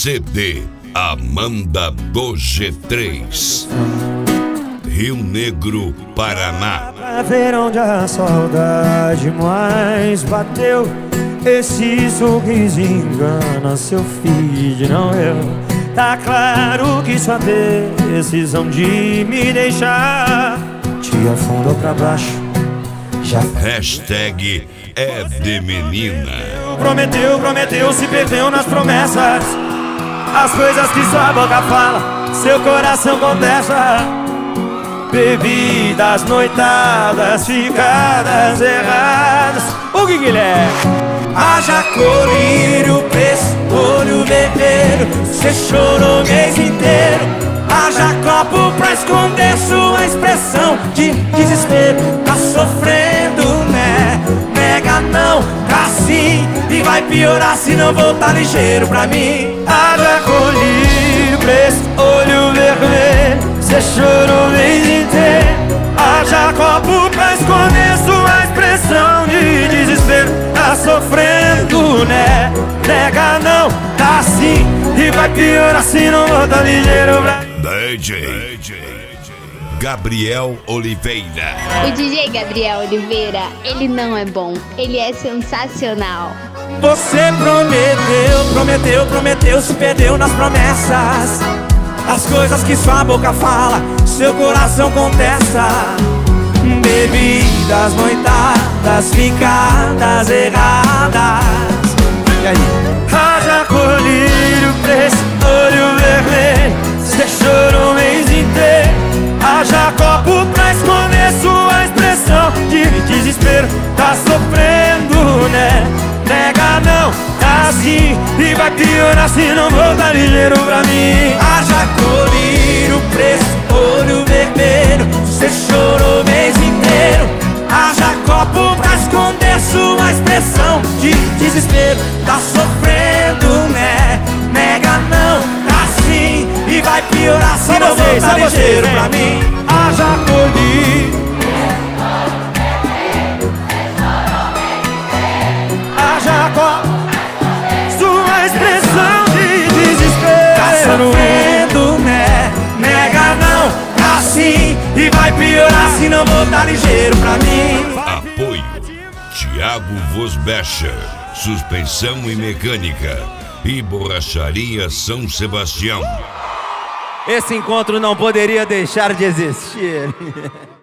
CD Amanda do G3, Rio Negro, Paraná. Pra ver onde a saudade mais bateu, esse sorriso engana seu feed, não eu. Tá claro que sua decisão de me deixar te afundou pra baixo. Hashtag é de menina. Prometeu, se perdeu nas promessas. As coisas que sua boca fala, seu coração contesta. Bebidas, noitadas, ficadas erradas. O que ele é? Haja colírio, preço, olho vermelho. Cê chorou o mês inteiro. Haja copo pra esconder sua expressão de desespero. Tá sofrendo, né? Nega não, tá sim. E vai piorar se não voltar ligeiro pra mim. Haja colírio, preço, olho vermelho. Cê chorou o mês inteiro. Haja copo pra esconder sua expressão de desespero. Tá sofrendo, né? Nega não, tá sim. E vai piorar se não voltar ligeiro pra mim. DJ Gabriel Oliveira. O DJ Gabriel Oliveira, ele não é bom, ele é sensacional. Você prometeu, se perdeu nas promessas. As coisas que sua boca fala, seu coração contesta. Bebidas, noitadas, ficadas erradas. E aí? Haja colírio, preço, olho vermelho. Cê chorou o mês inteiro. Haja copo pra esconder sua expressão de desespero. Tá sofrendo, né? Nega não, tá assim. E vai piorar se não voltar ligeiro pra mim. Haja colírio, preço, olho vermelho. Cê chorou o mês inteiro. Haja copo pra esconder sua expressão de desespero. Tá sofrendo, né? Nega não, tá assim. E vai piorar se não voltar ligeiro pra mim. Haja colírio, haja copo, sua expressão de desespero. Tá sofrendo, né? Nega não, tá assim. E vai piorar se não voltar ligeiro pra mim. Apoio Thiago Vosbecher, suspensão e mecânica, e borracharia São Sebastião. Esse encontro não poderia deixar de existir.